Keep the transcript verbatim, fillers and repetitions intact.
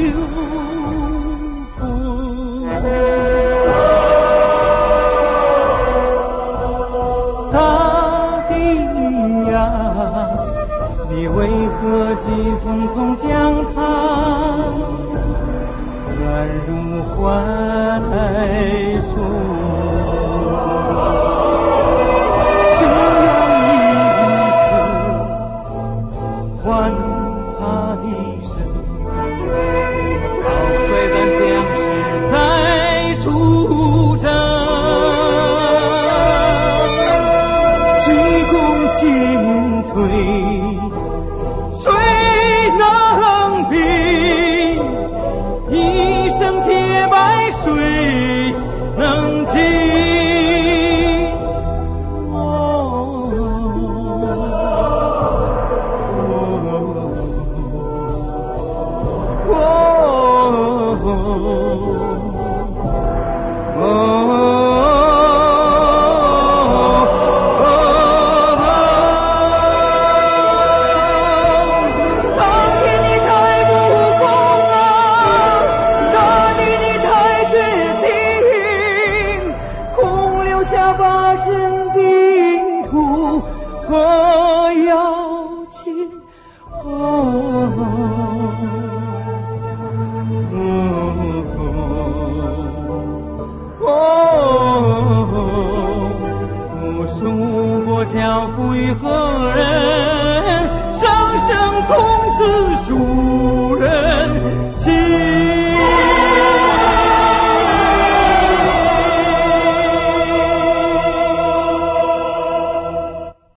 风。大地呀，你为何急匆匆将它软如槐树？请让一次还他一生，好水咱将士再出征，鞠躬尽瘁。谁能比一生洁白？谁能及？哦哦哦哦